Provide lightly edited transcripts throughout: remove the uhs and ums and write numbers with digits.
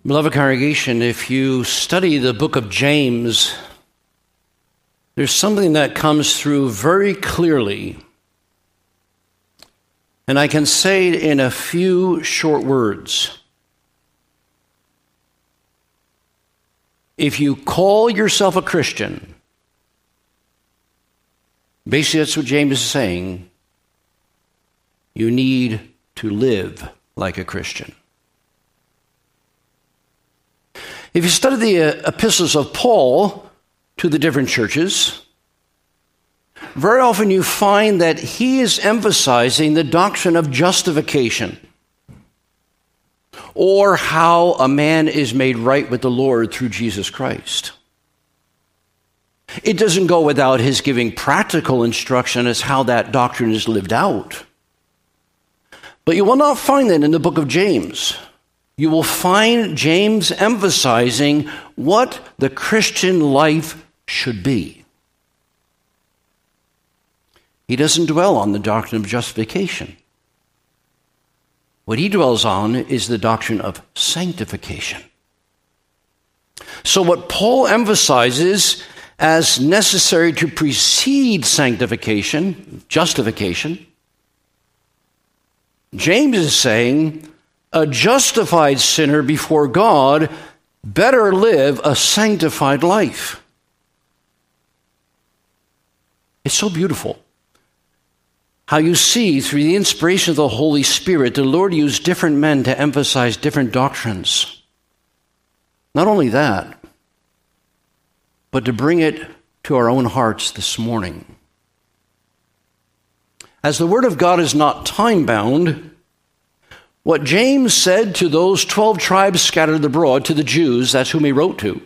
Beloved congregation, if you study the book of James, there's something that comes through very clearly. And I can say it in a few short words. If you call yourself a Christian, basically that's what James is saying, you need to live like a Christian. If you study the epistles of Paul to the different churches, very often you find that he is emphasizing the doctrine of justification, or how a man is made right with the Lord through Jesus Christ. It doesn't go without his giving practical instruction as how that doctrine is lived out. But you will not find that in the book of James. You will find James emphasizing what the Christian life should be. He doesn't dwell on the doctrine of justification. What he dwells on is the doctrine of sanctification. So what Paul emphasizes as necessary to precede sanctification, justification, James is saying a justified sinner before God better live a sanctified life. It's so beautiful how you see through the inspiration of the Holy Spirit, the Lord used different men to emphasize different doctrines. Not only that, but to bring it to our own hearts this morning. As the Word of God is not time-bound, what James said to those 12 tribes scattered abroad, to the Jews, that's whom he wrote to,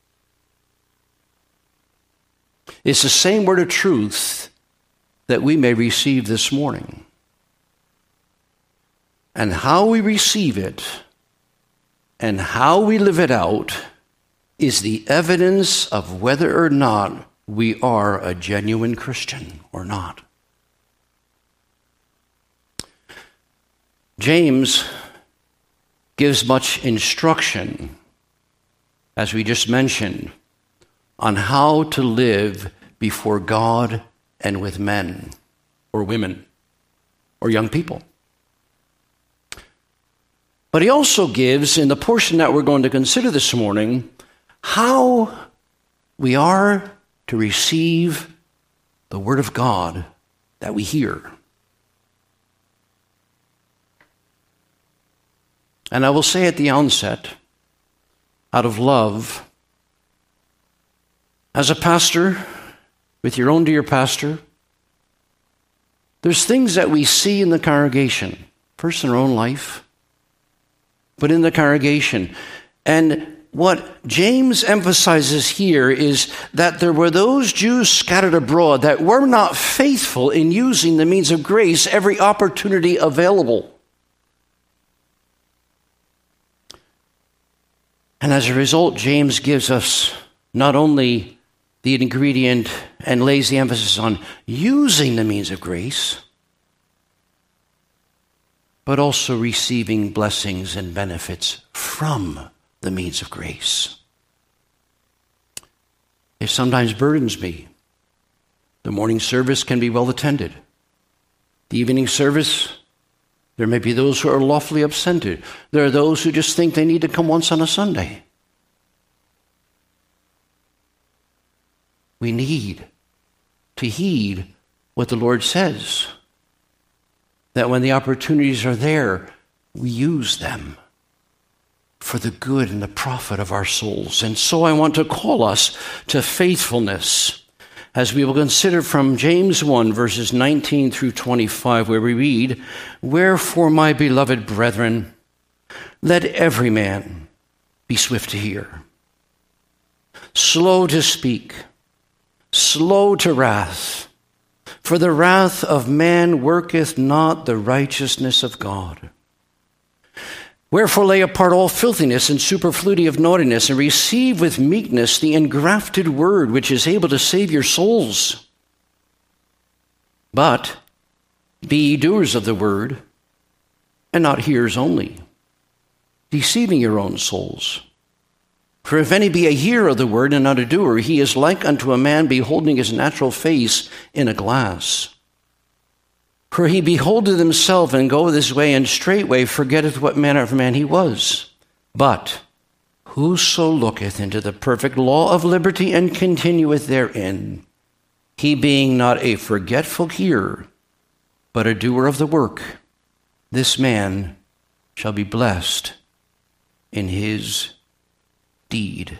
is the same word of truth that we may receive this morning. And how we receive it and how we live it out is the evidence of whether or not we are a genuine Christian or not. James gives much instruction, as we just mentioned, on how to live before God and with men or women or young people. But he also gives, in the portion that we're going to consider this morning, how we are to receive the Word of God that we hear. And I will say at the onset, out of love, as a pastor, with your own dear pastor, there's things that we see in the congregation, first in our own life, but in the congregation. And what James emphasizes here is that there were those Jews scattered abroad that were not faithful in using the means of grace every opportunity available. And as a result, James gives us not only the ingredient and lays the emphasis on using the means of grace, but also receiving blessings and benefits from the means of grace. It sometimes burdens me. The morning service can be well attended. The evening service, there may be those who are lawfully absented. There are those who just think they need to come once on a Sunday. We need to heed what the Lord says, that when the opportunities are there, we use them for the good and the profit of our souls. And so I want to call us to faithfulness, as we will consider from James 1, verses 19 through 25, where we read, "Wherefore, my beloved brethren, let every man be swift to hear, slow to speak, slow to wrath, for the wrath of man worketh not the righteousness of God. Wherefore lay apart all filthiness and superfluity of naughtiness, and receive with meekness the engrafted word, which is able to save your souls. But be ye doers of the word, and not hearers only, deceiving your own souls. For if any be a hearer of the word and not a doer, he is like unto a man beholding his natural face in a glass. For he beholdeth himself and goeth his way, and straightway forgetteth what manner of man he was. But whoso looketh into the perfect law of liberty and continueth therein, he being not a forgetful hearer, but a doer of the work, this man shall be blessed in his deed.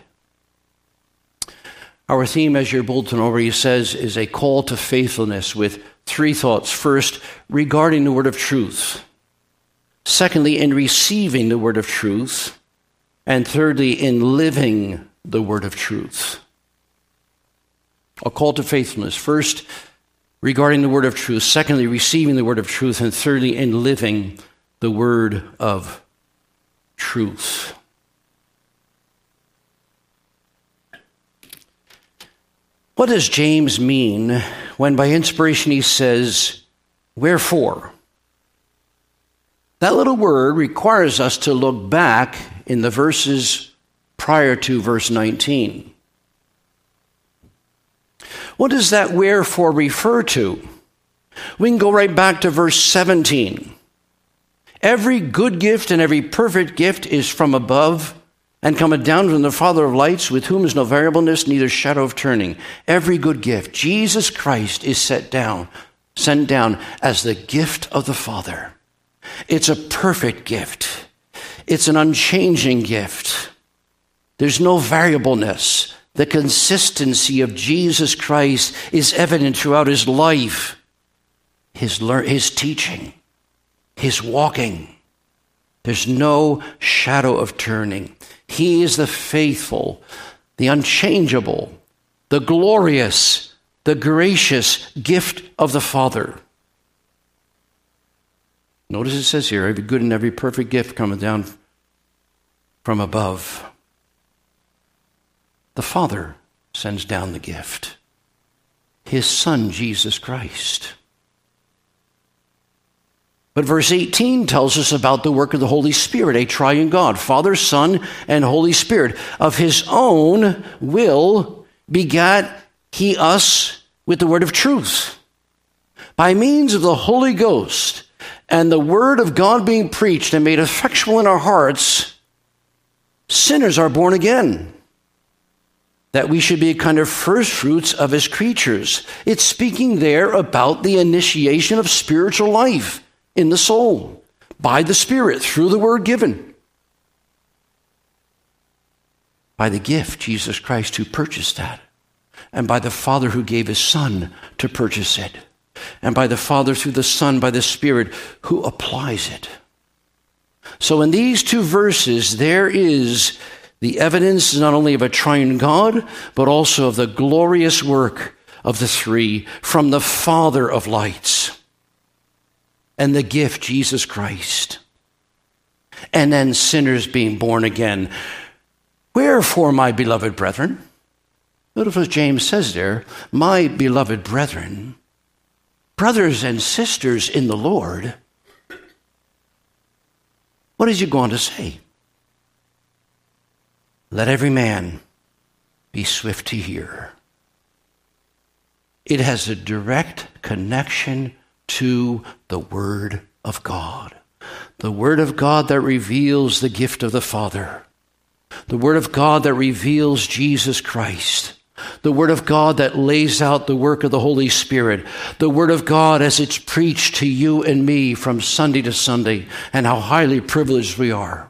Our theme, as your bulletin already says, is a call to faithfulness with three thoughts. First, regarding the word of truth. Secondly, in receiving the word of truth. And thirdly, in living the word of truth. A call to faithfulness. First, regarding the word of truth. Secondly, receiving the word of truth. And thirdly, in living the word of truth. What does James mean when by inspiration he says, wherefore? That little word requires us to look back in the verses prior to verse 19. What does that wherefore refer to? We can go right back to verse 17. Every good gift and every perfect gift is from above, and cometh down from the Father of lights, with whom is no variableness, neither shadow of turning. Every good gift, Jesus Christ is sent down as the gift of the Father. It's a perfect gift. It's an unchanging gift. There's no variableness. The consistency of Jesus Christ is evident throughout his life, his teaching, his walking. There's no shadow of turning. He is the faithful, the unchangeable, the glorious, the gracious gift of the Father. Notice it says here, every good and every perfect gift cometh down from above. The Father sends down the gift. His Son, Jesus Christ. But verse 18 tells us about the work of the Holy Spirit, a triune God, Father, Son, and Holy Spirit. Of his own will begat he us with the word of truth. By means of the Holy Ghost and the word of God being preached and made effectual in our hearts, sinners are born again, that we should be a kind of first fruits of his creatures. It's speaking there about the initiation of spiritual life in the soul, by the Spirit, through the word given. By the gift, Jesus Christ, who purchased that. And by the Father who gave his Son to purchase it. And by the Father through the Son, by the Spirit who applies it. So in these two verses, there is the evidence not only of a triune God, but also of the glorious work of the three from the Father of lights. And the gift, Jesus Christ. And then sinners being born again. Wherefore, my beloved brethren, notice what James says there, my beloved brethren, brothers and sisters in the Lord, what is he going to say? Let every man be swift to hear. It has a direct connection to the Word of God. The Word of God that reveals the gift of the Father. The Word of God that reveals Jesus Christ. The Word of God that lays out the work of the Holy Spirit. The Word of God as it's preached to you and me from Sunday to Sunday, and how highly privileged we are.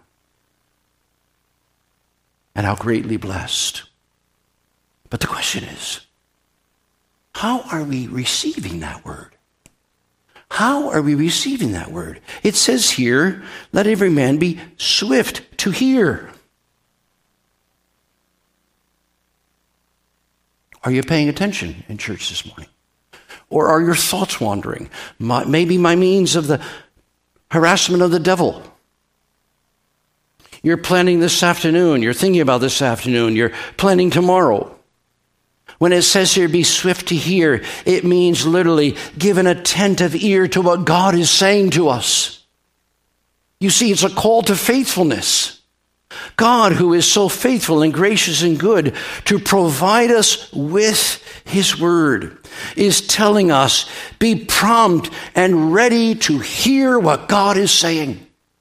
And how greatly blessed. But the question is, how are we receiving that Word? How are we receiving that word? It says here, let every man be swift to hear. Are you paying attention in church this morning? Or are your thoughts wandering? Maybe by means of the harassment of the devil. You're planning this afternoon. You're thinking about this afternoon. You're planning tomorrow. When it says here, be swift to hear, it means literally give an attentive ear to what God is saying to us. You see, it's a call to faithfulness. God, who is so faithful and gracious and good to provide us with his word, is telling us, be prompt and ready to hear what God is saying.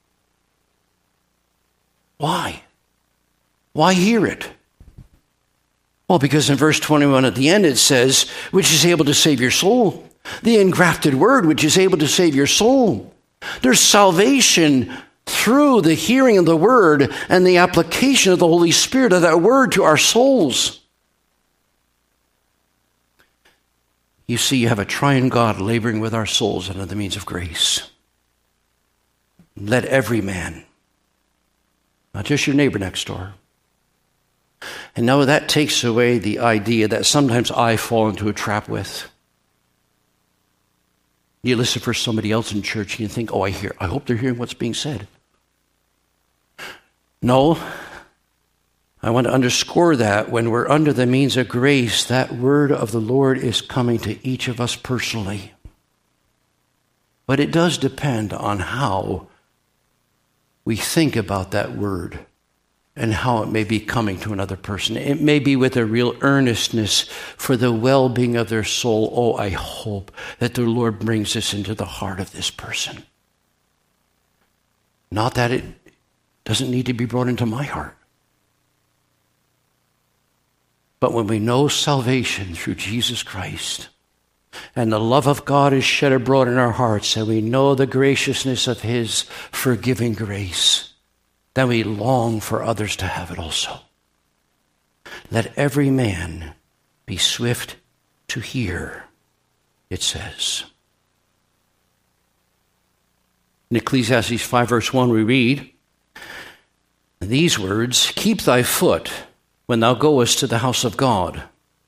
Why? Why hear it? Well, because in verse 21 at the end it says, which is able to save your soul. The engrafted word, which is able to save your soul. There's salvation through the hearing of the word and the application of the Holy Spirit of that word to our souls. You see, you have a triune God laboring with our souls under the means of grace. Let every man, not just your neighbor next door. And now that takes away the idea that sometimes I fall into a trap with. You listen for somebody else in church and you think, I hope they're hearing what's being said. No, I want to underscore that when we're under the means of grace, that word of the Lord is coming to each of us personally. But it does depend on how we think about that word and how it may be coming to another person. It may be with a real earnestness for the well-being of their soul. I hope that the Lord brings this into the heart of this person. Not that it doesn't need to be brought into my heart. But when we know salvation through Jesus Christ, and the love of God is shed abroad in our hearts, and we know the graciousness of his forgiving grace, then we long for others to have it also. Let every man be swift to hear, it says. In Ecclesiastes 5 verse 1 we read these words, keep thy foot when thou goest to the house of God.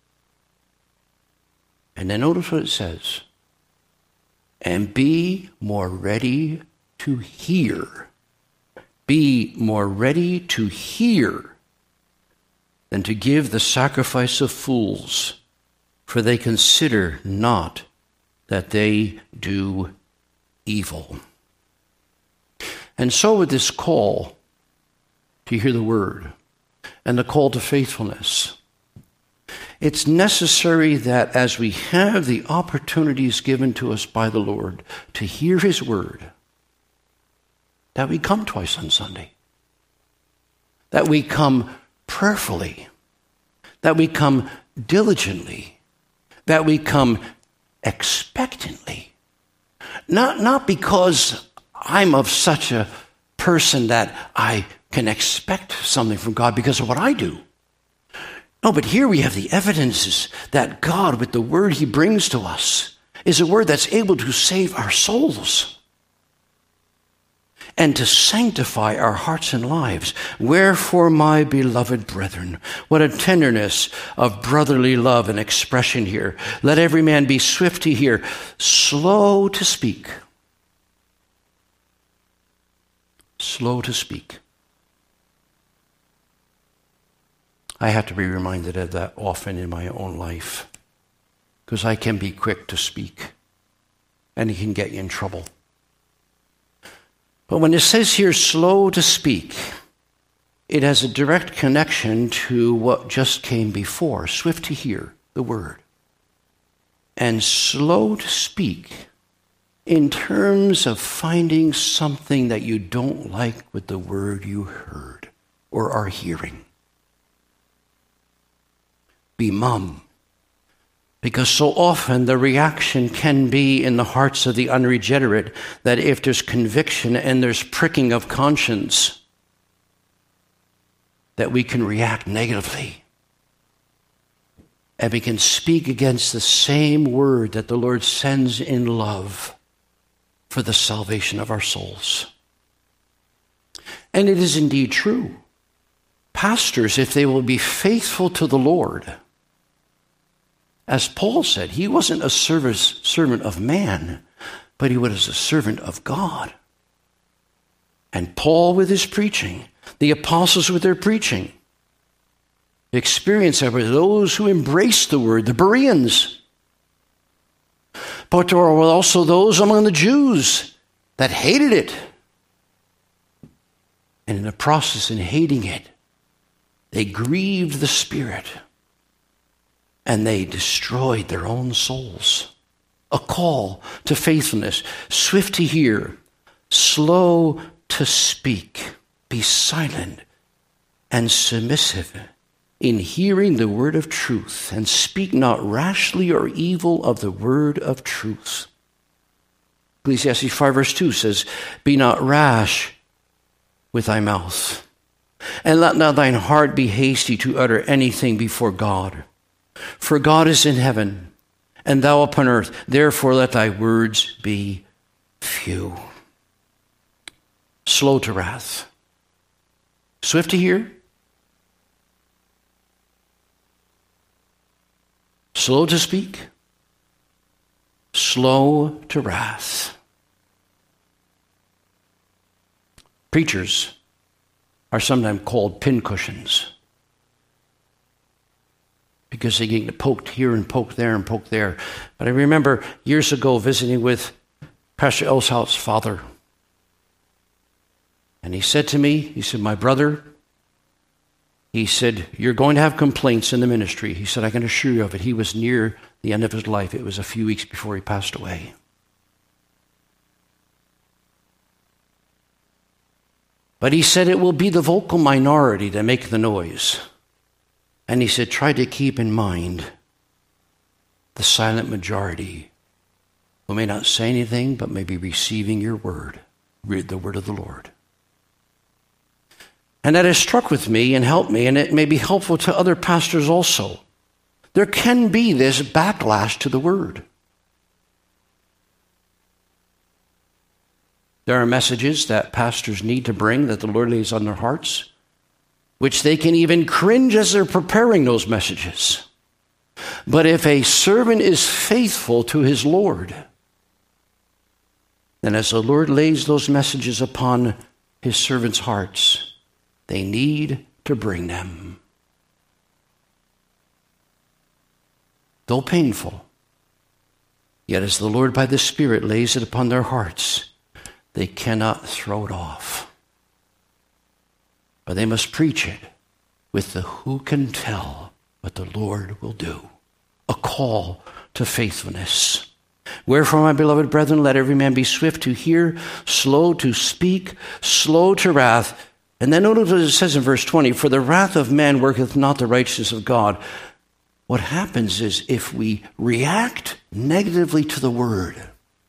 And then notice what it says. And be more ready to hear. Be more ready to hear than to give the sacrifice of fools, for they consider not that they do evil. And so with this call to hear the word and the call to faithfulness, it's necessary that as we have the opportunities given to us by the Lord to hear his word, that we come twice on Sunday, that we come prayerfully, that we come diligently, that we come expectantly. Not because I'm of such a person that I can expect something from God because of what I do. No, but here we have the evidences that God, with the word he brings to us, is a word that's able to save our souls and to sanctify our hearts and lives. Wherefore, my beloved brethren, what a tenderness of brotherly love and expression here. Let every man be swift to hear, slow to speak. Slow to speak. I have to be reminded of that often in my own life, because I can be quick to speak, and it can get you in trouble. But when it says here, slow to speak, it has a direct connection to what just came before, swift to hear the word, and slow to speak in terms of finding something that you don't like with the word you heard or are hearing. Be mum. Because so often the reaction can be in the hearts of the unregenerate that if there's conviction and there's pricking of conscience, that we can react negatively. And we can speak against the same word that the Lord sends in love for the salvation of our souls. And it is indeed true. Pastors, if they will be faithful to the Lord, as Paul said, he wasn't a servant of man, but he was a servant of God. And Paul with his preaching, the apostles with their preaching, the experience of those who embraced the word, the Bereans. But there were also those among the Jews that hated it. And in the process, in hating it, they grieved the Spirit. And they destroyed their own souls. A call to faithfulness, swift to hear, slow to speak, be silent and submissive in hearing the word of truth, and speak not rashly or evil of the word of truth. Ecclesiastes 5 verse 2 says, be not rash with thy mouth, and let not thine heart be hasty to utter anything before God. For God is in heaven, and thou upon earth. Therefore let thy words be few. Slow to wrath. Swift to hear. Slow to speak. Slow to wrath. Preachers are sometimes called pincushions because they get poked here and poked there and poked there. But I remember years ago visiting with Pastor Elshout's father. And he said to me, he said, my brother, he said, you're going to have complaints in the ministry. He said, I can assure you of it. He was near the end of his life. It was a few weeks before he passed away. But he said it will be the vocal minority that make the noise. And he said, try to keep in mind the silent majority who may not say anything, but may be receiving your word, the word of the Lord. And that has struck with me and helped me, and it may be helpful to other pastors also. There can be this backlash to the word. There are messages that pastors need to bring that the Lord lays on their hearts, which they can even cringe as they're preparing those messages. But if a servant is faithful to his Lord, then as the Lord lays those messages upon his servants' hearts, they need to bring them. Though painful, yet as the Lord by the Spirit lays it upon their hearts, they cannot throw it off. But they must preach it with the who can tell what the Lord will do. A call to faithfulness. Wherefore, my beloved brethren, let every man be swift to hear, slow to speak, slow to wrath. And then notice what it says in verse 20, for the wrath of man worketh not the righteousness of God. What happens is if we react negatively to the word,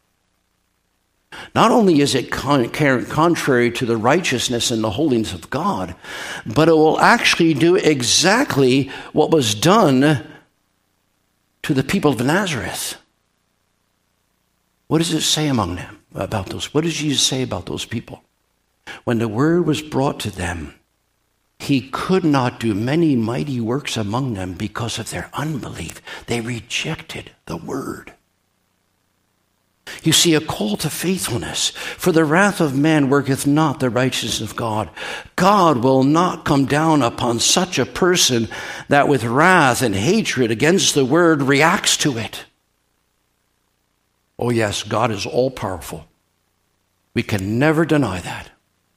not only is it contrary to the righteousness and the holiness of God, but it will actually do exactly what was done to the people of Nazareth. What does it say among them about those? What does Jesus say about those people? When the word was brought to them, he could not do many mighty works among them because of their unbelief. They rejected the word. You see, a call to faithfulness. For the wrath of man worketh not the righteousness of God. God will not come down upon such a person that with wrath and hatred against the word reacts to it. Oh yes, God is all-powerful. We can never deny that.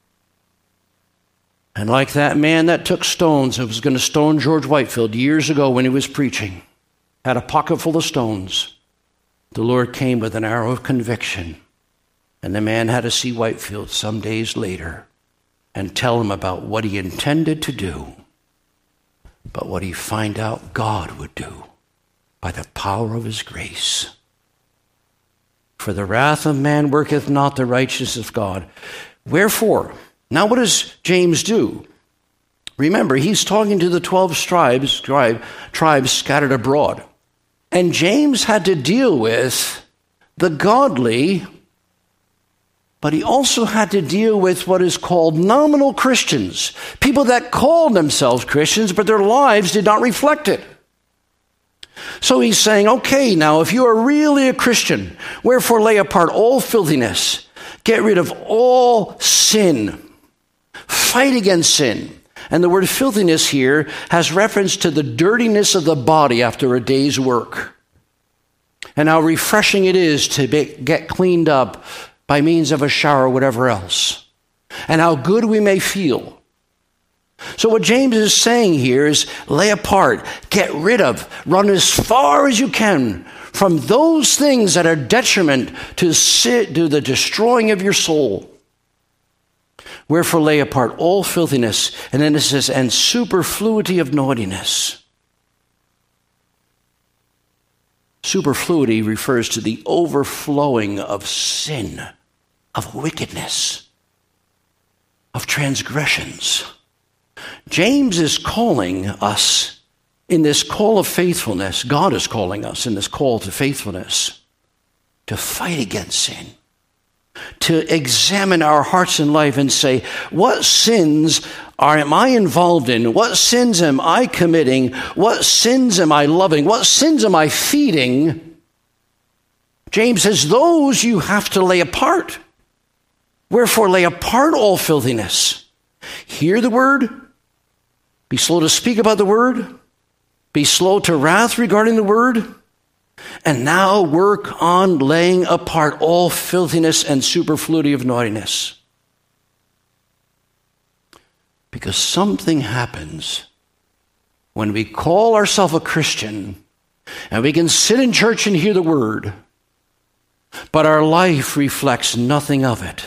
And like that man that took stones and was going to stone George Whitefield years ago when he was preaching, had a pocket full of stones, the Lord came with an arrow of conviction, and the man had to see Whitefield some days later and tell him about what he intended to do, but what he find out God would do by the power of his grace. For the wrath of man worketh not the righteousness of God. Wherefore, now what does James do? Remember, he's talking to the 12 tribes scattered abroad. And James had to deal with the godly, but he also had to deal with what is called nominal Christians. People that called themselves Christians, but their lives did not reflect it. So he's saying, okay, now if you are really a Christian, wherefore lay apart all filthiness, get rid of all sin, fight against sin. And the word filthiness here has reference to the dirtiness of the body after a day's work. And how refreshing it is to get cleaned up by means of a shower or whatever else. and how good we may feel. So what James is saying here is lay apart, get rid of, run as far as you can from those things that are detriment to the destroying of your soul. Wherefore lay apart all filthiness, and then it says, and superfluity of naughtiness. Superfluity refers to the overflowing of sin, of wickedness, of transgressions. James is calling us in this call of faithfulness. God is calling us in this call to faithfulness to fight against sin, to examine our hearts and life and say, what sins am I involved in? What sins am I committing? What sins am I loving? What sins am I feeding? James says, those you have to lay apart. Wherefore lay apart all filthiness. Hear the word. Be slow to speak about the word. Be slow to wrath regarding the word. And now work on laying apart all filthiness and superfluity of naughtiness. Because something happens when we call ourselves a Christian and we can sit in church and hear the word, but our life reflects nothing of it.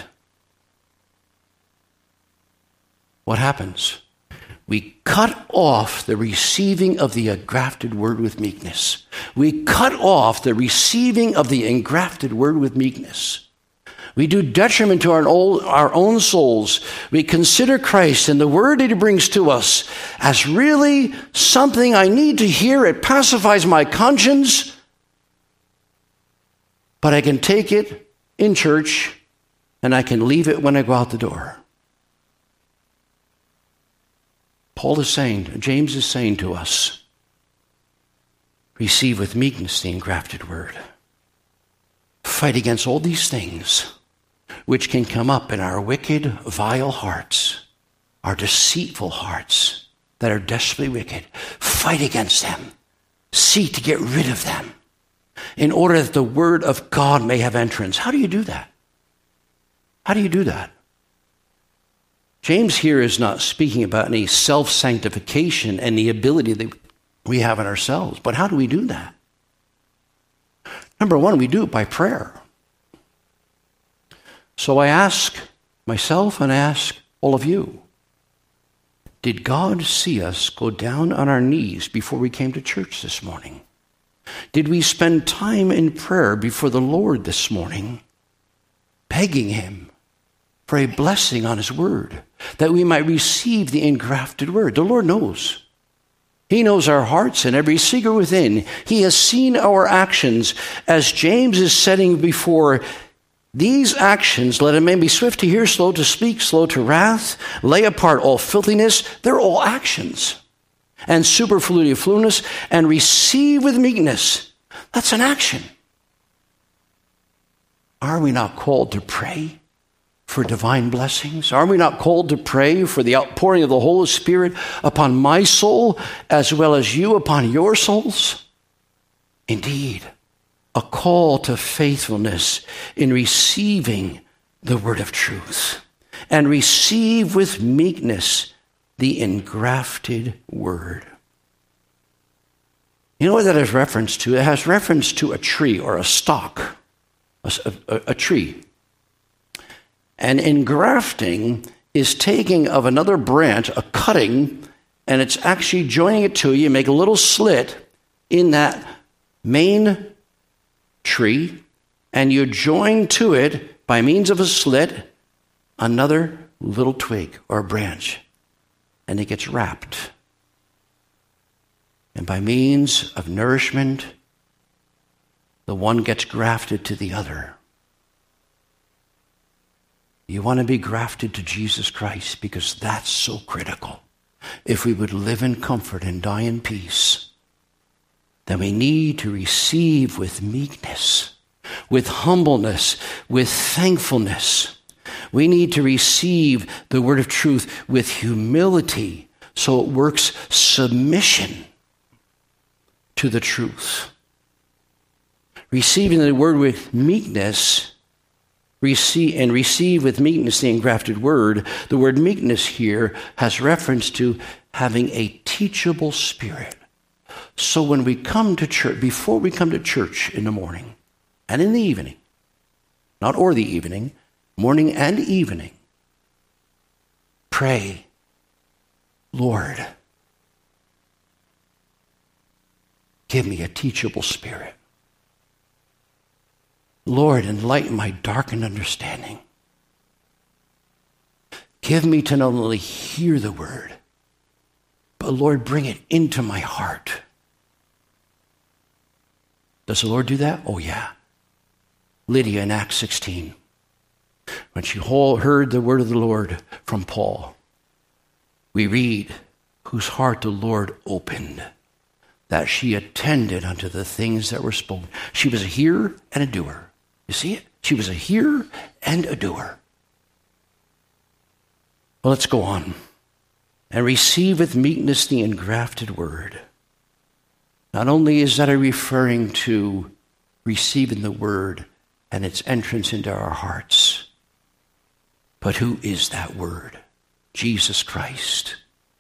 What happens? We cut off the receiving of the engrafted word with meekness. We cut off the receiving of the engrafted word with meekness. We do detriment to our own souls. We consider Christ and the word that he brings to us as really something I need to hear. It pacifies my conscience, but I can take it in church and I can leave it when I go out the door. James is saying to us, receive with meekness the engrafted word. Fight against all these things which can come up in our wicked, vile hearts, our deceitful hearts that are desperately wicked. Fight against them. Seek to get rid of them in order that the word of God may have entrance. How do you do that? How do you do that? James here is not speaking about any self-sanctification and the ability that we have in ourselves. But how do we do that? Number one, we do it by prayer. So I ask myself and I ask all of you, did God see us go down on our knees before we came to church this morning? Did we spend time in prayer before the Lord this morning, begging him for a blessing on his word, that we might receive the engrafted word? The Lord knows. He knows our hearts and every secret within. He has seen our actions. As James is setting before these actions, let a man be swift to hear, slow to speak, slow to wrath, lay apart all filthiness. They're all actions. And superfluity of flueness, and receive with meekness. That's an action. Are we not called to pray for divine blessings? Are we not called to pray for the outpouring of the Holy Spirit upon my soul as well as you upon your souls? Indeed, a call to faithfulness in receiving the word of truth, and receive with meekness the engrafted word. You know what that has reference to? It has reference to a tree or a stalk, a tree. And engrafting is taking of another branch, a cutting, and it's actually joining it to you, make a little slit in that main tree, and you join to it, by means of a slit, another little twig or branch, and it gets wrapped. And by means of nourishment, the one gets grafted to the other. You want to be grafted to Jesus Christ, because that's so critical. If we would live in comfort and die in peace, then we need to receive with meekness, with humbleness, with thankfulness. We need to receive the word of truth with humility, so it works submission to the truth. Receiving the word with meekness receive with meekness the engrafted word. The word meekness here has reference to having a teachable spirit. So when we come to church, before we come to church in the morning and in the evening, not or the evening, morning and evening, pray, Lord, give me a teachable spirit. Lord, enlighten my darkened understanding. Give me to not only hear the word, but Lord, bring it into my heart. Does the Lord do that? Oh, yeah. Lydia in Acts 16, when she heard the word of the Lord from Paul, we read, whose heart the Lord opened, that she attended unto the things that were spoken. She was a hearer and a doer. You see it? She was a hearer and a doer. Well, let's go on. And receive with meekness the engrafted word. Not only is that referring to receiving the word and its entrance into our hearts, but who is that word? Jesus Christ.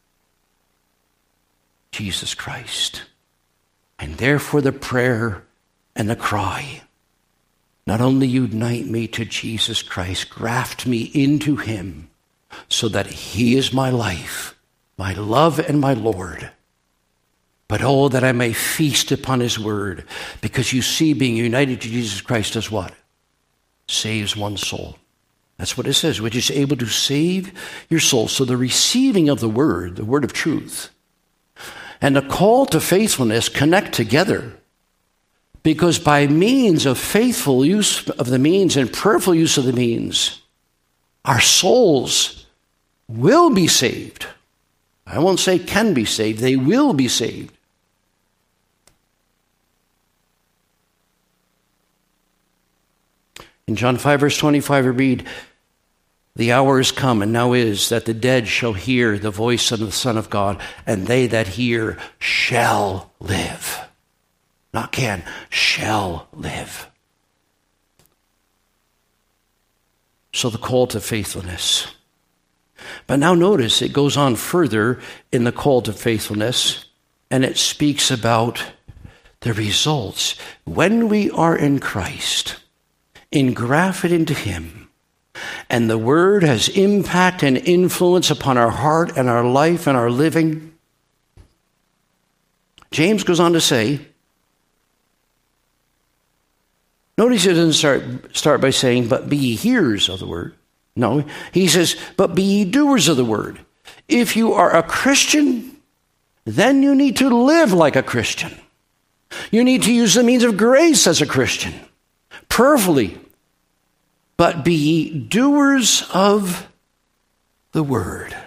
Jesus Christ. And therefore the prayer and the cry, not only unite me to Jesus Christ, graft me into him so that he is my life, my love and my Lord. But oh, that I may feast upon his word, because you see, being united to Jesus Christ does what? Saves one soul. That's what it says, which is able to save your soul. So the receiving of the word of truth, and the call to faithfulness connect together. Because by means of faithful use of the means and prayerful use of the means, our souls will be saved. I won't say can be saved, they will be saved. In John 5, verse 25, we read, the hour is come, and now is, that the dead shall hear the voice of the Son of God, and they that hear shall live. Not can, shall live. So the call to faithfulness. But now notice it goes on further in the call to faithfulness, and it speaks about the results. When we are in Christ, engrafted into him, and the word has impact and influence upon our heart and our life and our living, James goes on to say, notice he doesn't start by saying, but be ye hearers of the word. No, he says, but be ye doers of the word. If you are a Christian, then you need to live like a Christian. You need to use the means of grace as a Christian, prayerfully. But be ye doers of the word.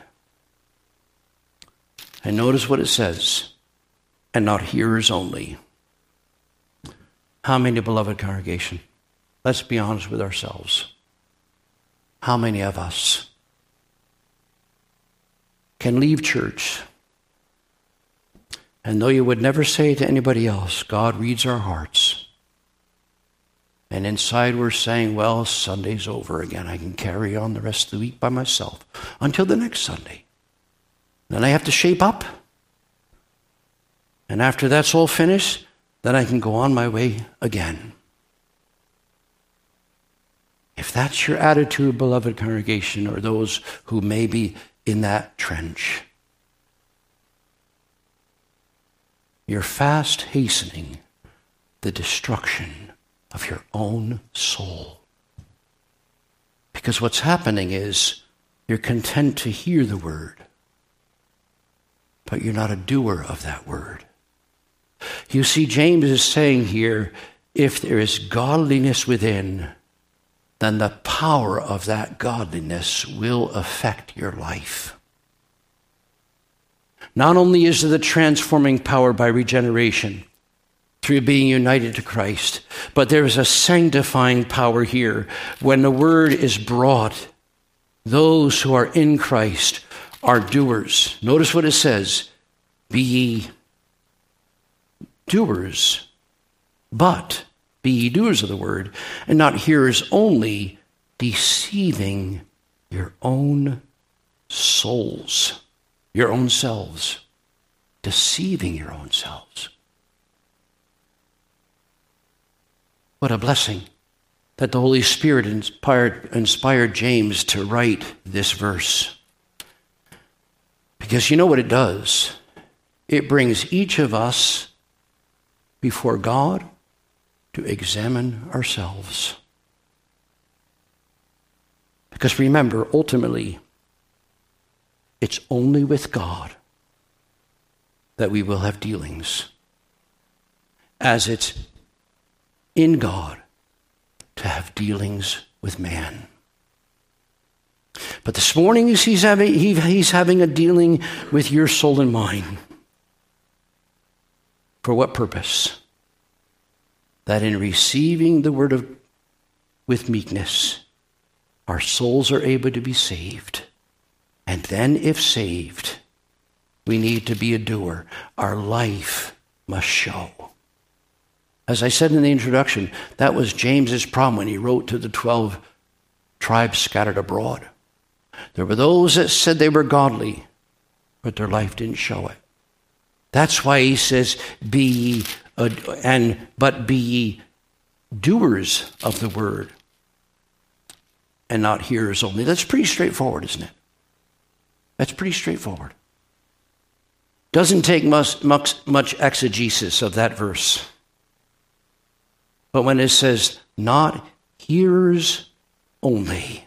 And notice what it says, and not hearers only. How many, beloved congregation? Let's be honest with ourselves. How many of us can leave church, and though you would never say it to anybody else, God reads our hearts, and inside we're saying, well, Sunday's over again. I can carry on the rest of the week by myself until the next Sunday. Then I have to shape up. And after that's all finished, then I can go on my way again. If that's your attitude, beloved congregation, or those who may be in that trench, you're fast hastening the destruction of your own soul. Because what's happening is you're content to hear the word, but you're not a doer of that word. You see, James is saying here, if there is godliness within, then the power of that godliness will affect your life. Not only is there the transforming power by regeneration through being united to Christ, but there is a sanctifying power here. When the word is brought, those who are in Christ are doers. Notice what it says, be ye doers, but be ye doers of the word, and not hearers only, deceiving your own souls, your own selves, deceiving your own selves. What a blessing that the Holy Spirit inspired James to write this verse. Because you know what it does? It brings each of us before God to examine ourselves. Because remember, ultimately, it's only with God that we will have dealings, as it's in God to have dealings with man. But this morning he's having a dealing with your soul and mine. For what purpose? That in receiving the word with meekness, our souls are able to be saved. And then if saved, we need to be a doer. Our life must show. As I said in the introduction, that was James's problem when he wrote to the 12 tribes scattered abroad. There were those that said they were godly, but their life didn't show it. That's why he says, be ye doers of the word, and not hearers only. That's pretty straightforward, isn't it? That's pretty straightforward. Doesn't take much exegesis of that verse. But when it says, not hearers only,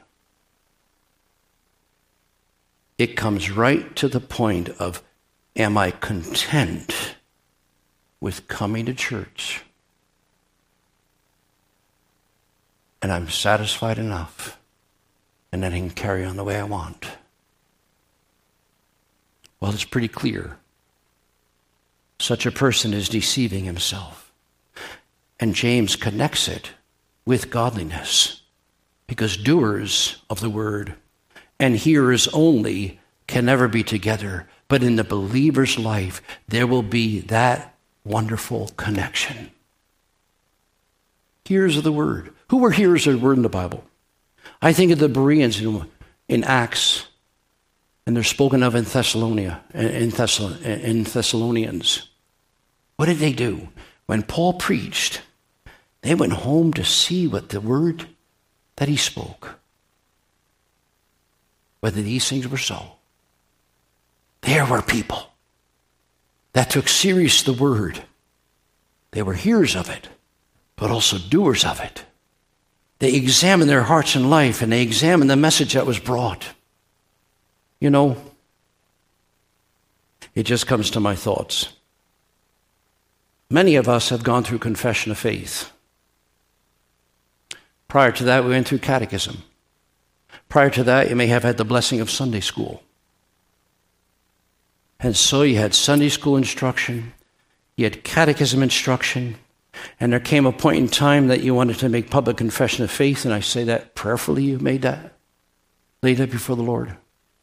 it comes right to the point of, am I content with coming to church? And I'm satisfied enough, and then I can carry on the way I want. Well, it's pretty clear. Such a person is deceiving himself. And James connects it with godliness, because doers of the word and hearers only can never be together. But in the believer's life, there will be that wonderful connection. Hearers of the word. Who were hearers of the word in the Bible? I think of the Bereans in Acts, and they're spoken of in Thessalonians. What did they do? When Paul preached, they went home to see what the word that he spoke, whether these things were so. There were people that took serious the word. They were hearers of it, but also doers of it. They examined their hearts and life, and they examined the message that was brought. You know, it just comes to my thoughts. Many of us have gone through confession of faith. Prior to that, we went through catechism. Prior to that, you may have had the blessing of Sunday school. And so you had Sunday school instruction, you had catechism instruction, and there came a point in time that you wanted to make public confession of faith, and I say that prayerfully you made that, laid that before the Lord.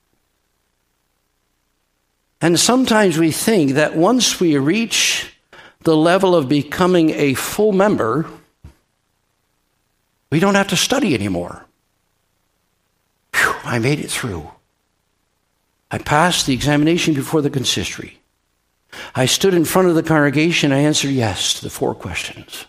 And sometimes we think that once we reach the level of becoming a full member, we don't have to study anymore. Whew, I made it through. I passed the examination before the consistory. I stood in front of the congregation. I answered yes to the 4 questions.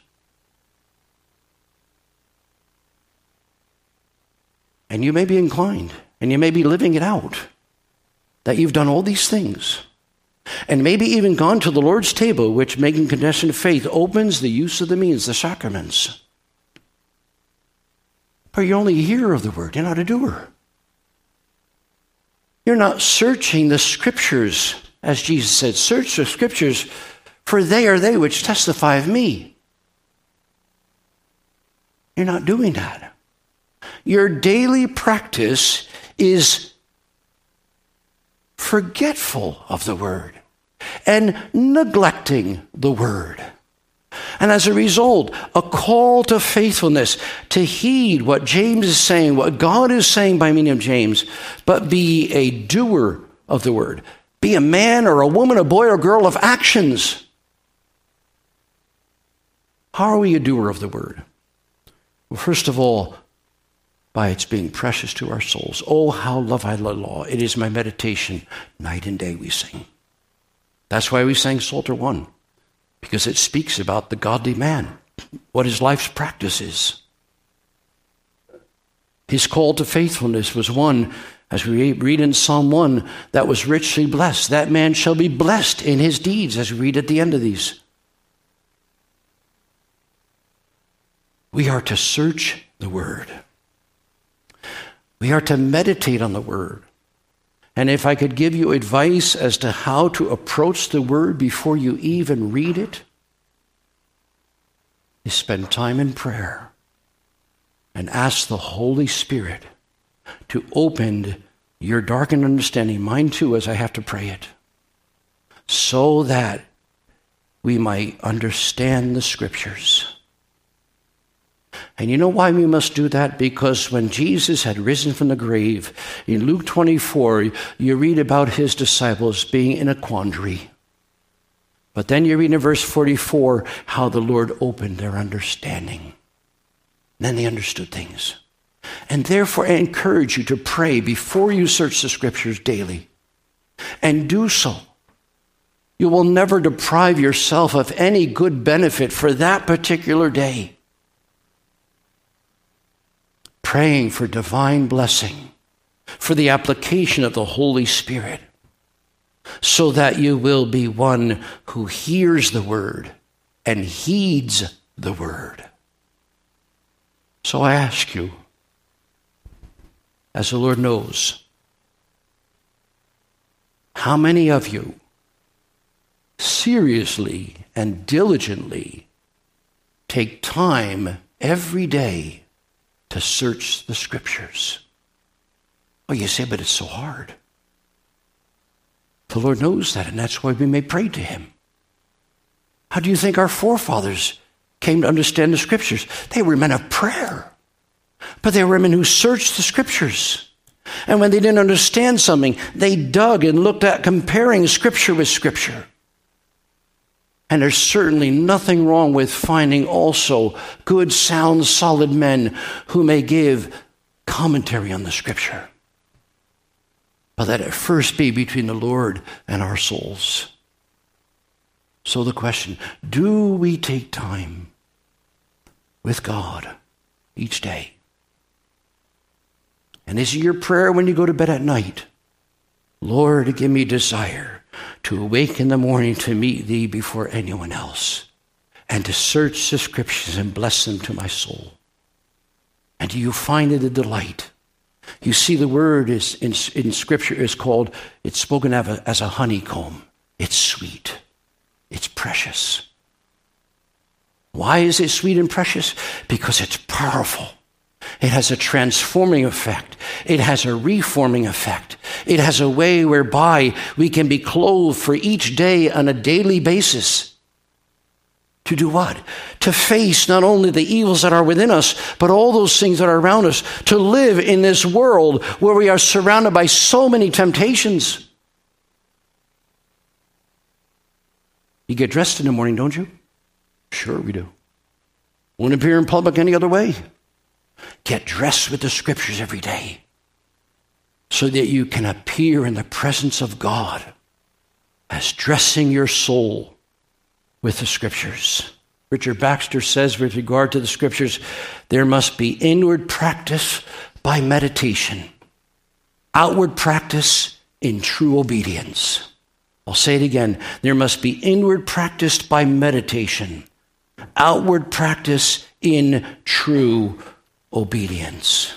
And you may be inclined, and you may be living it out, that you've done all these things. And maybe even gone to the Lord's table, which, making confession of faith, opens the use of the means, the sacraments. But you're only a hearer of the word. You're not a doer. You're not searching the scriptures, as Jesus said, search the scriptures, for they are they which testify of me. You're not doing that. Your daily practice is forgetful of the word and neglecting the word. And as a result, a call to faithfulness, to heed what James is saying, what God is saying by meaning of James, but be a doer of the word. Be a man or a woman, a boy or girl of actions. How are we a doer of the word? Well, first of all, by its being precious to our souls. Oh, how love I the law. It is my meditation. Night and day we sing. That's why we sang Psalter 1, because it speaks about the godly man, what his life's practice is. His call to faithfulness was one, as we read in Psalm 1, that was richly blessed. That man shall be blessed in his deeds, as we read at the end of these. We are to search the word. We are to meditate on the word. And if I could give you advice as to how to approach the word before you even read it, is spend time in prayer and ask the Holy Spirit to open your darkened understanding, mine too, as I have to pray it, so that we might understand the scriptures. And you know why we must do that? Because when Jesus had risen from the grave, in Luke 24, you read about his disciples being in a quandary. But then you read in verse 44 how the Lord opened their understanding. Then they understood things. And therefore, I encourage you to pray before you search the scriptures daily. And do so. You will never deprive yourself of any good benefit for that particular day. Praying for divine blessing, for the application of the Holy Spirit, so that you will be one who hears the word and heeds the word. So I ask you, as the Lord knows, how many of you seriously and diligently take time every day to search the scriptures? Oh, you say, but it's so hard. The Lord knows that, and that's why we may pray to him. How do you think our forefathers came to understand the scriptures? They were men of prayer, but they were men who searched the scriptures. And when they didn't understand something, they dug and looked at comparing scripture with scripture. And there's certainly nothing wrong with finding also good, sound, solid men who may give commentary on the scripture. But let it first be between the Lord and our souls. So the question, do we take time with God each day? And is it your prayer when you go to bed at night? Lord, give me desire to awake in the morning to meet thee before anyone else, and to search the scriptures and bless them to my soul. And do you find it a delight? You see, the word is in scripture is called, it's spoken of as a honeycomb. It's sweet. It's precious. Why is it sweet and precious? Because it's powerful. It has a transforming effect. It has a reforming effect. It has a way whereby we can be clothed for each day on a daily basis. To do what? To face not only the evils that are within us, but all those things that are around us. To live in this world where we are surrounded by so many temptations. You get dressed in the morning, don't you? Sure we do. Won't appear in public any other way. Get dressed with the scriptures every day so that you can appear in the presence of God as dressing your soul with the scriptures. Richard Baxter says with regard to the scriptures, there must be inward practice by meditation, outward practice in true obedience. I'll say it again. There must be inward practice by meditation, outward practice in true obedience.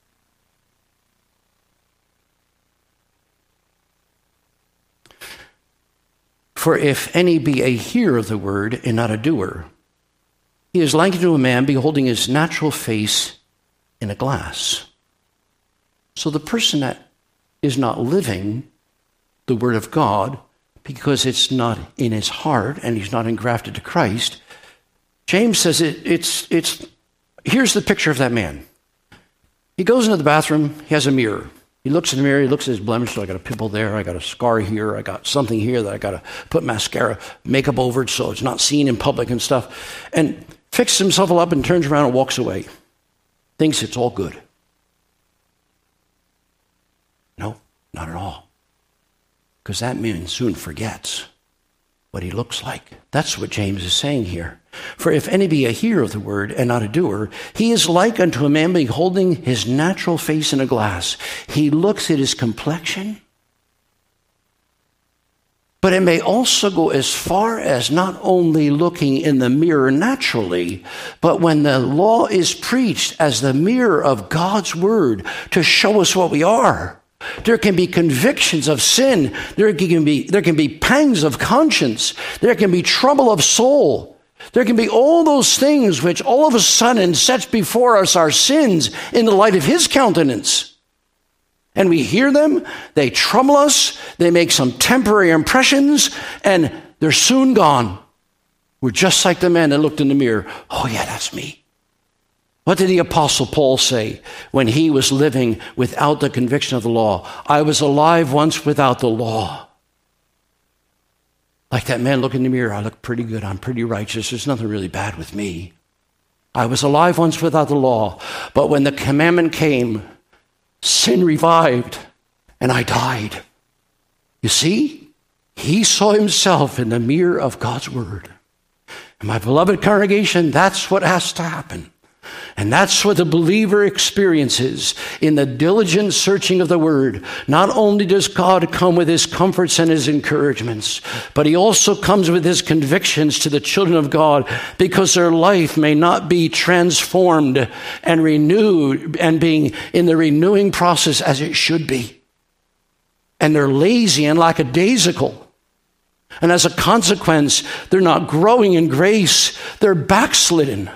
For if any be a hearer of the word and not a doer, he is likened to a man beholding his natural face in a glass. So the person that is not living the word of God, because it's not in his heart and he's not engrafted to Christ, James says it's here's the picture of that man. He goes into the bathroom, he has a mirror. He looks in the mirror, he looks at his blemish, so I got a pimple there, I got a scar here, I got something here that I got to put mascara, makeup over it so it's not seen in public and stuff. And fixes himself up and turns around and walks away. Thinks it's all good. Not at all. Because that man soon forgets what he looks like. That's what James is saying here. For if any be a hearer of the word and not a doer, he is like unto a man beholding his natural face in a glass. He looks at his complexion, but it may also go as far as not only looking in the mirror naturally, but when the law is preached as the mirror of God's word to show us what we are. There can be convictions of sin. There can be pangs of conscience. There can be trouble of soul. There can be all those things which all of a sudden sets before us our sins in the light of his countenance. And we hear them, they trouble us, they make some temporary impressions, and they're soon gone. We're just like the man that looked in the mirror. Oh yeah, that's me. What did the Apostle Paul say when he was living without the conviction of the law? I was alive once without the law. Like that man look in the mirror, I look pretty good, I'm pretty righteous, there's nothing really bad with me. I was alive once without the law, but when the commandment came, sin revived, and I died. You see, he saw himself in the mirror of God's word. And my beloved congregation, that's what has to happen. And that's what the believer experiences in the diligent searching of the word. Not only does God come with his comforts and his encouragements, but he also comes with his convictions to the children of God, because their life may not be transformed and renewed and being in the renewing process as it should be. And they're lazy and lackadaisical. And as a consequence, they're not growing in grace. They're backslidden.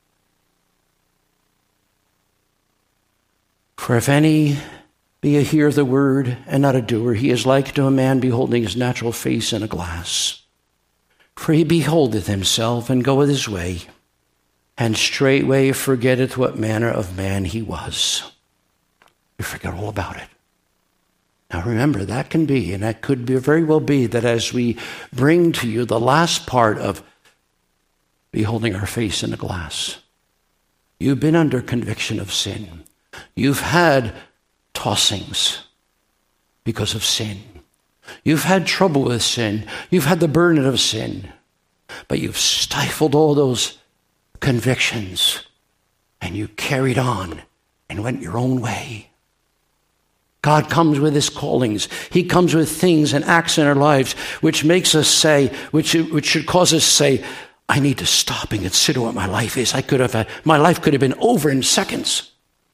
For if any be a hearer of the word and not a doer, he is like to a man beholding his natural face in a glass. For he beholdeth himself and goeth his way, and straightway forgetteth what manner of man he was. You forget all about it. Now remember, that can be, and that could be very well be, that as we bring to you the last part of beholding our face in a glass, you've been under conviction of sin. You've had tossings because of sin. You've had trouble with sin. You've had the burden of sin. But you've stifled all those convictions and you carried on and went your own way. God comes with his callings. He comes with things and acts in our lives which makes us say, which should cause us to say, I need to stop and consider what my life is. My life could have been over in seconds.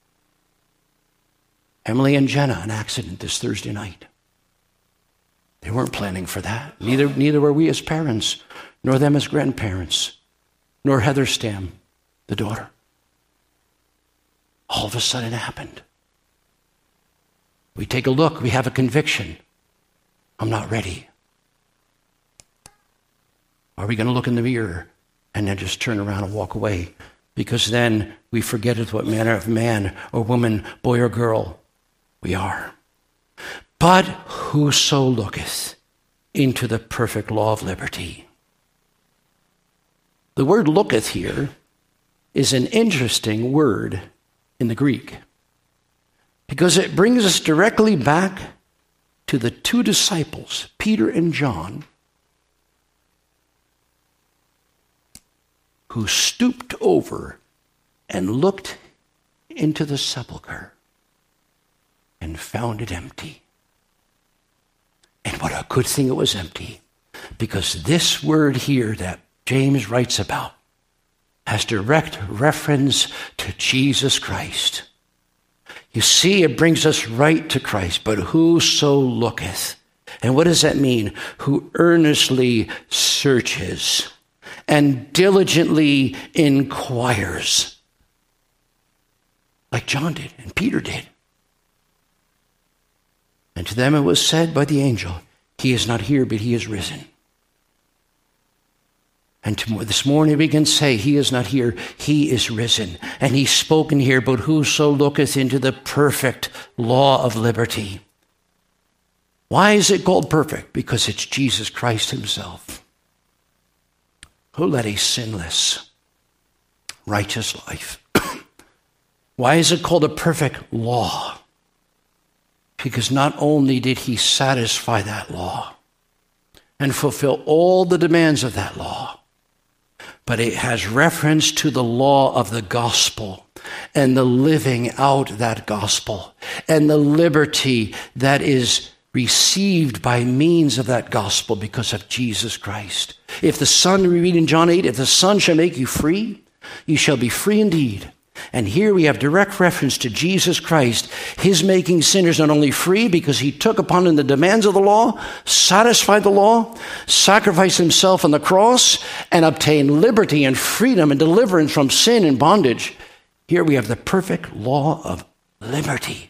Emily and Jenna, an accident this Thursday night. They weren't planning for that. Neither were we as parents, nor them as grandparents, nor Heather Stam, the daughter. All of a sudden it happened. We take a look, we have a conviction. I'm not ready. Are we going to look in the mirror and then just turn around and walk away? Because then we forgetteth what manner of man or woman, boy or girl, we are. But whoso looketh into the perfect law of liberty. The word looketh here is an interesting word in the Greek, because it brings us directly back to the two disciples, Peter and John, who stooped over and looked into the sepulcher and found it empty. And what a good thing it was empty, because this word here that James writes about has direct reference to Jesus Christ. You see, it brings us right to Christ. But whoso looketh, and what does that mean? Who earnestly searches and diligently inquires, like John did and Peter did. And to them it was said by the angel, he is not here, but he is risen. And this morning we can say, he is not here, he is risen. And he's spoken here, but whoso looketh into the perfect law of liberty. Why is it called perfect? Because it's Jesus Christ himself, who led a sinless, righteous life. Why is it called a perfect law? Because not only did he satisfy that law and fulfill all the demands of that law, but it has reference to the law of the gospel and the living out that gospel and the liberty that is received by means of that gospel because of Jesus Christ. If the Son, we read in John 8, if the Son shall make you free, you shall be free indeed. And here we have direct reference to Jesus Christ, his making sinners not only free because he took upon him the demands of the law, satisfied the law, sacrificed himself on the cross, and obtained liberty and freedom and deliverance from sin and bondage. Here we have the perfect law of liberty.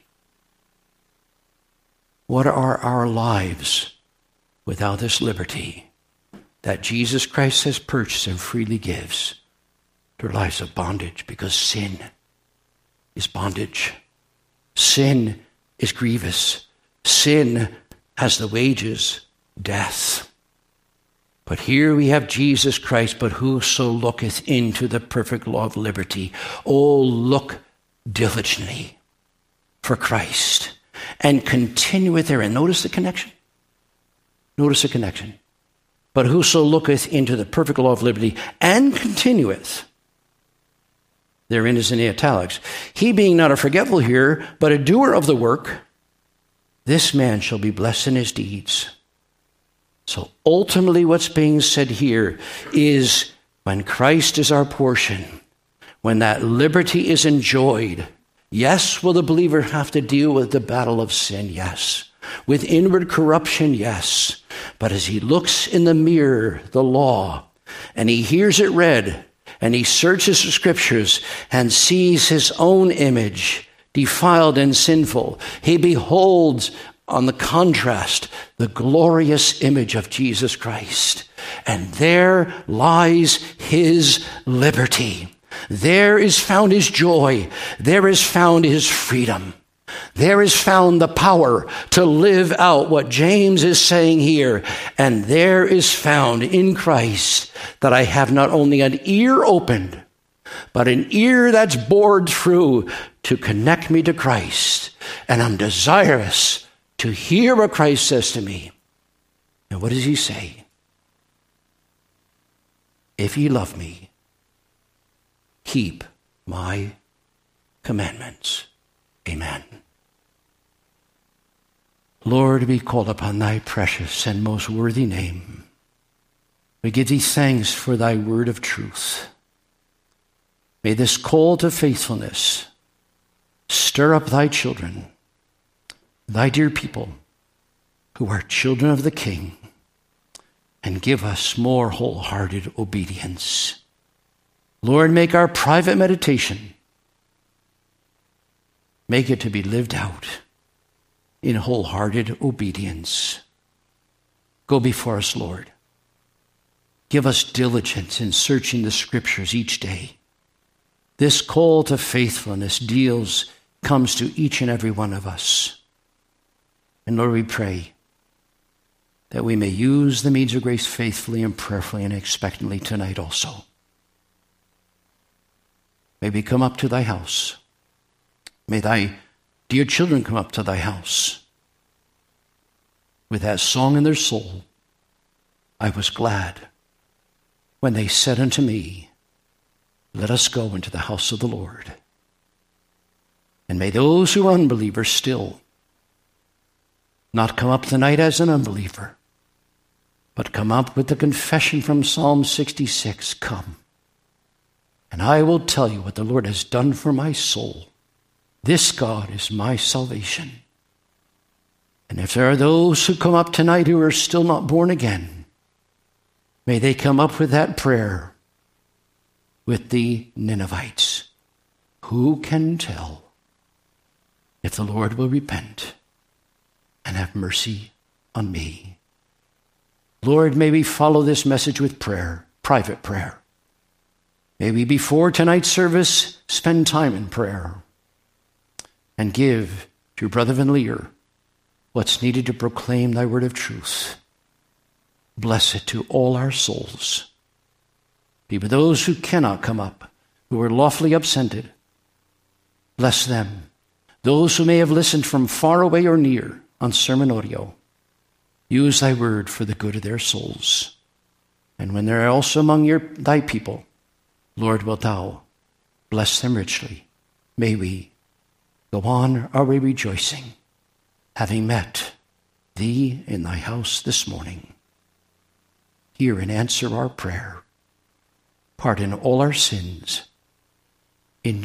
What are our lives without this liberty that Jesus Christ has purchased and freely gives? Their lives of bondage, because sin is bondage. Sin is grievous. Sin has the wages, death. But here we have Jesus Christ, but whoso looketh into the perfect law of liberty, oh, look diligently for Christ and continueth therein. Notice the connection. Notice the connection. But whoso looketh into the perfect law of liberty and continueth, therein is in the italics. He being not a forgetful hearer, but a doer of the work, this man shall be blessed in his deeds. So ultimately what's being said here is when Christ is our portion, when that liberty is enjoyed, yes, will the believer have to deal with the battle of sin? Yes. With inward corruption? Yes. But as he looks in the mirror, the law, and he hears it read, and he searches the scriptures and sees his own image defiled and sinful, he beholds on the contrast the glorious image of Jesus Christ. And there lies his liberty. There is found his joy. There is found his freedom. There is found the power to live out what James is saying here. And there is found in Christ that I have not only an ear opened, but an ear that's bored through to connect me to Christ. And I'm desirous to hear what Christ says to me. And what does he say? If ye love me, keep my commandments. Amen. Lord, we call upon thy precious and most worthy name. We give thee thanks for thy word of truth. May this call to faithfulness stir up thy children, thy dear people who are children of the King, and give us more wholehearted obedience. Lord, make our private meditation, make it to be lived out in wholehearted obedience. Go before us, Lord. Give us diligence in searching the scriptures each day. This call to faithfulness comes to each and every one of us. And Lord, we pray that we may use the means of grace faithfully and prayerfully and expectantly tonight also. May we come up to thy house. May thy dear children come up to thy house with that song in their soul. I was glad when they said unto me, let us go into the house of the Lord. And may those who are unbelievers still not come up tonight as an unbeliever, but come up with the confession from Psalm 66, come, and I will tell you what the Lord has done for my soul. This God is my salvation. And if there are those who come up tonight who are still not born again, may they come up with that prayer with the Ninevites. Who can tell if the Lord will repent and have mercy on me? Lord, may we follow this message with prayer, private prayer. May we, before tonight's service, spend time in prayer and give to Brother Van Leer what's needed to proclaim thy word of truth. Bless it to all our souls. Be with those who cannot come up, who are lawfully absented. Bless them. those who may have listened from far away or near on sermon audio, use thy word for the good of their souls. And when they are also among thy people, Lord, wilt thou bless them richly. May we go on our way rejoicing, having met thee in thy house this morning. Hear and answer our prayer. Pardon all our sins